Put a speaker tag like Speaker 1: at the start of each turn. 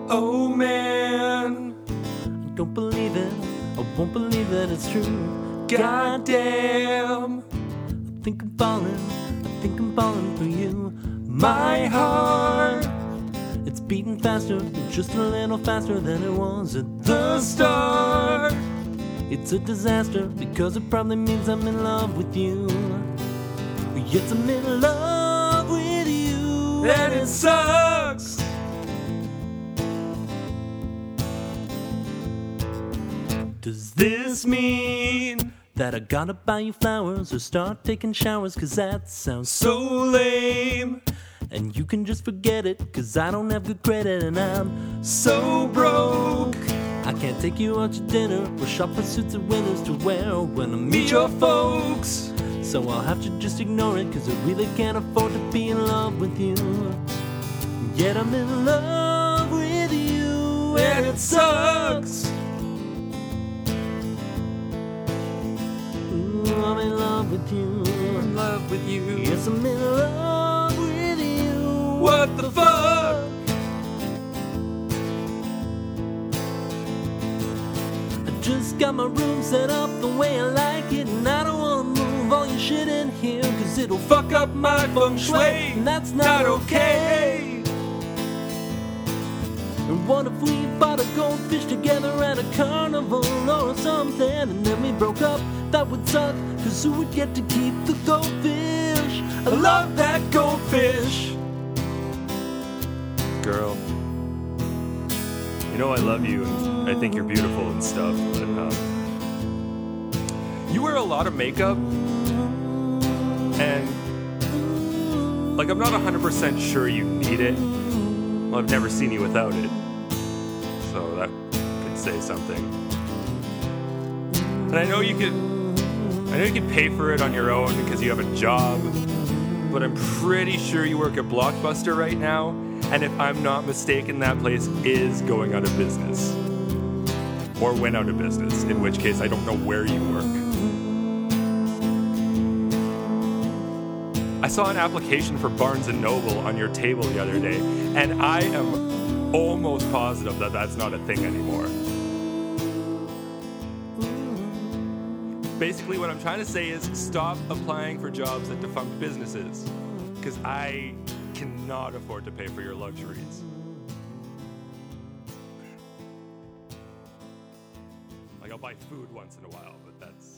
Speaker 1: Oh man,
Speaker 2: I don't believe it, I won't believe that it's true.
Speaker 1: goddamn,
Speaker 2: I think I'm falling for you.
Speaker 1: my heart.
Speaker 2: It's beating faster, just a little faster than it was at
Speaker 1: The start.
Speaker 2: It's a disaster because it probably means I'm in love with you. Yes, I'm in love with you,
Speaker 1: And it sucks.
Speaker 2: Does this mean that I gotta buy you flowers or start taking showers? Cause that sounds
Speaker 1: So lame,
Speaker 2: And you can just forget it, cause I don't have good credit and I'm
Speaker 1: so broke.
Speaker 2: I can't take you out to dinner or shop for suits and winners to wear when I
Speaker 1: Meet your folks.
Speaker 2: So I'll have to just ignore it, cause I really can't afford to be in love with you. Yet I'm in love with you,
Speaker 1: And it sucks.
Speaker 2: Ooh, I'm in love with you.
Speaker 1: In love with you.
Speaker 2: Yes, I'm in love with you.
Speaker 1: What the fuck?
Speaker 2: I just got my room set up the way I like it, and I don't wanna move all your shit in here, cause it'll
Speaker 1: Fuck up my feng shui.
Speaker 2: and that's not okay. And what if we bought a goldfish together at a carnival or something, and then we broke up? That would suck, cause who would get to keep the goldfish?
Speaker 1: I love that goldfish.
Speaker 3: Girl, you know I love you and I think you're beautiful and stuff, but
Speaker 1: You wear a lot of makeup, and like I'm not 100% sure you need it.
Speaker 3: well, I've never seen you without it, so that could say something.
Speaker 1: And I know you could pay for it on your own because you have a job, but I'm pretty sure you work at Blockbuster right now, and if I'm not mistaken, that place is going out of business. Or went out of business, in which case I don't know where you work. I saw an application for Barnes & Noble on your table the other day, and I am almost positive that that's not a thing anymore. Basically, what I'm trying to say is stop applying for jobs at defunct businesses, because I cannot afford to pay for your luxuries. Like, I'll buy food once in a while, but that's